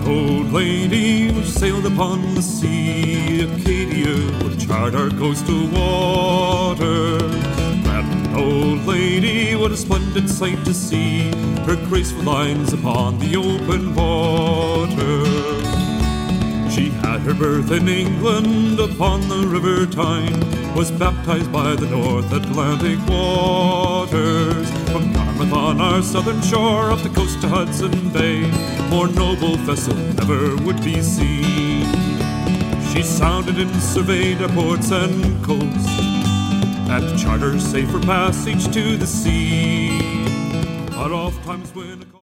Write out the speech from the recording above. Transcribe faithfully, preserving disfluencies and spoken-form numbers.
old lady which sailed upon the sea, Acadia would chart our coastal water. That old lady, what a splendid sight to see, her graceful lines upon the open water. She had her birth in England upon the River Tyne, was baptized by the North Atlantic waters. From Yarmouth on our southern shore, up the coast to Hudson Bay, more noble vessel never would be seen. She sounded and surveyed our ports and coast, and chartered safe for passage to the sea. But oft times when